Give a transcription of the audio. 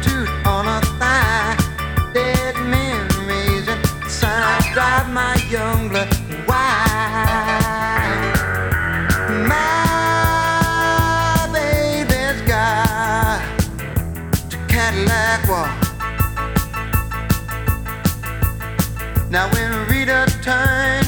tattooed on her thigh. Dead memories inside drive my young blood wild. My baby's got a Cadillac walk. Now when Rita turns